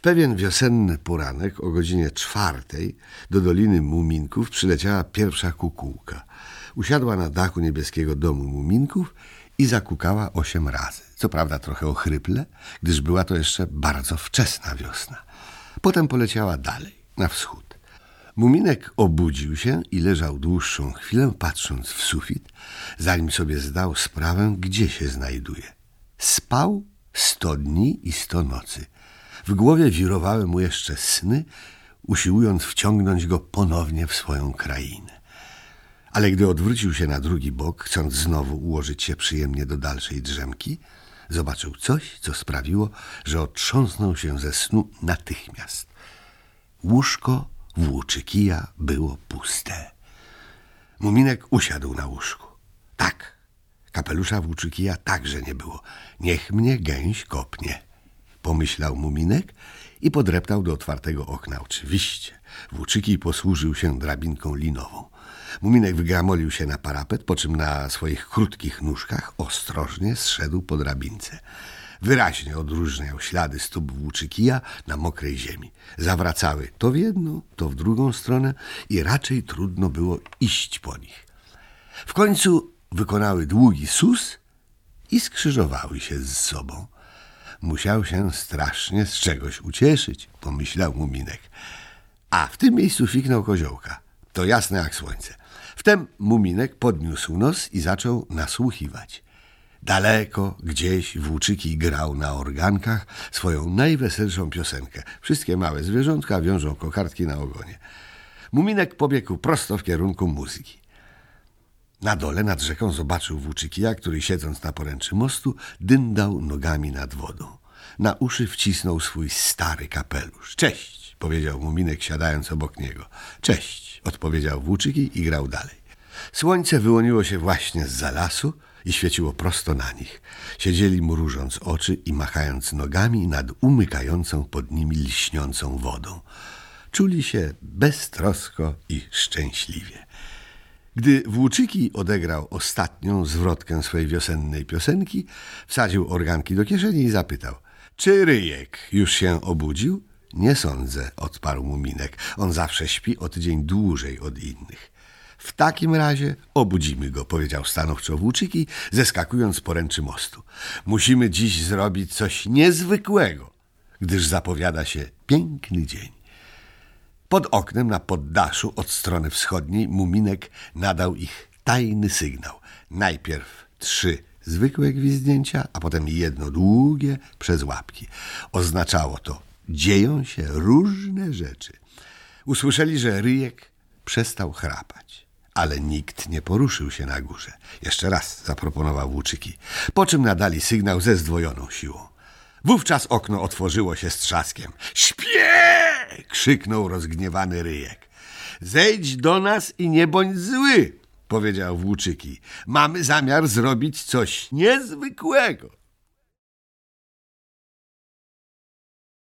pewien wiosenny poranek o godzinie 4 do Doliny Muminków przyleciała pierwsza kukułka. Usiadła na dachu niebieskiego domu Muminków i zakukała 8 razy. Co prawda trochę ochryple, gdyż była to jeszcze bardzo wczesna wiosna. Potem poleciała dalej, na wschód. Muminek obudził się i leżał dłuższą chwilę, patrząc w sufit, zanim sobie zdał sprawę, gdzie się znajduje. Spał 100 dni i 100 nocy. W głowie wirowały mu jeszcze sny, usiłując wciągnąć go ponownie w swoją krainę. Ale gdy odwrócił się na drugi bok, chcąc znowu ułożyć się przyjemnie do dalszej drzemki, zobaczył coś, co sprawiło, że otrząsnął się ze snu natychmiast. Łóżko włóczykija było puste. Muminek usiadł na łóżku. Tak, kapelusza włóczykija także nie było. Niech mnie gęś kopnie, pomyślał Muminek i podreptał do otwartego okna. Oczywiście, włóczykij posłużył się drabinką linową. Muminek wygramolił się na parapet, po czym na swoich krótkich nóżkach ostrożnie zszedł po drabince. Wyraźnie odróżniał ślady stóp włóczykija na mokrej ziemi. Zawracały to w jedną, to w drugą stronę i raczej trudno było iść po nich. W końcu wykonały długi sus i skrzyżowały się z sobą. Musiał się strasznie z czegoś ucieszyć, pomyślał Muminek. A w tym miejscu fiknął koziołka. To jasne jak słońce. Wtem Muminek podniósł nos i zaczął nasłuchiwać. Daleko gdzieś włóczykij grał na organkach swoją najweselszą piosenkę. Wszystkie małe zwierzątka wiążą kokardki na ogonie. Muminek pobiegł prosto w kierunku muzyki. Na dole nad rzeką zobaczył włóczykija, który siedząc na poręczy mostu dyndał nogami nad wodą. Na uszy wcisnął swój stary kapelusz. Cześć, powiedział Muminek, siadając obok niego. Cześć, odpowiedział włóczykij i grał dalej. Słońce wyłoniło się właśnie zza lasu i świeciło prosto na nich. Siedzieli mrużąc oczy i machając nogami nad umykającą pod nimi lśniącą wodą. Czuli się beztrosko i szczęśliwie. Gdy włóczykij odegrał ostatnią zwrotkę swojej wiosennej piosenki, wsadził organki do kieszeni i zapytał: czy Ryjek już się obudził? Nie sądzę, odparł Muminek. On zawsze śpi o tydzień dłużej od innych. W takim razie obudzimy go, powiedział stanowczo włóczykij, zeskakując z poręczy mostu. Musimy dziś zrobić coś niezwykłego, gdyż zapowiada się piękny dzień. Pod oknem na poddaszu od strony wschodniej Muminek nadał ich tajny sygnał. Najpierw 3 zwykłe gwizdnięcia, a potem jedno długie przez łapki. Oznaczało to: dzieją się różne rzeczy. Usłyszeli, że Ryjek przestał chrapać, ale nikt nie poruszył się na górze. Jeszcze raz zaproponował włóczykij, po czym nadali sygnał ze zdwojoną siłą. Wówczas okno otworzyło się z trzaskiem. Śpię! Krzyknął rozgniewany Ryjek. Zejdź do nas i nie bądź zły, powiedział włóczykij. Mamy zamiar zrobić coś niezwykłego.